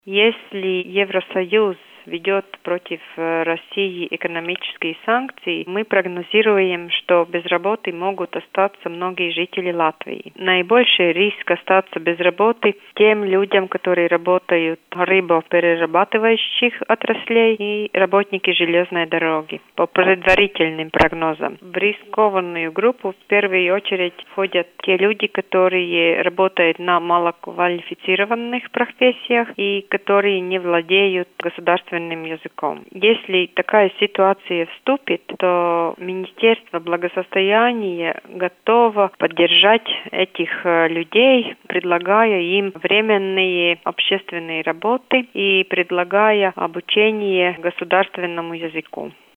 Если Евросоюз ведет против России экономические санкции, мы прогнозируем, что без работы могут остаться многие жители Латвии. Наибольший риск остаться без работы тем людям, которые работают в рыбоперерабатывающих отраслей и работники железной дороги. По предварительным прогнозам, в рискованную группу в первую очередь входят те люди, которые работают на малоквалифицированных профессиях и которые не владеют государственным языком. Если такая ситуация вступит, то Министерство благосостояния готово поддержать этих людей, предлагая им временные общественные работы и предлагая обучение государственному языку.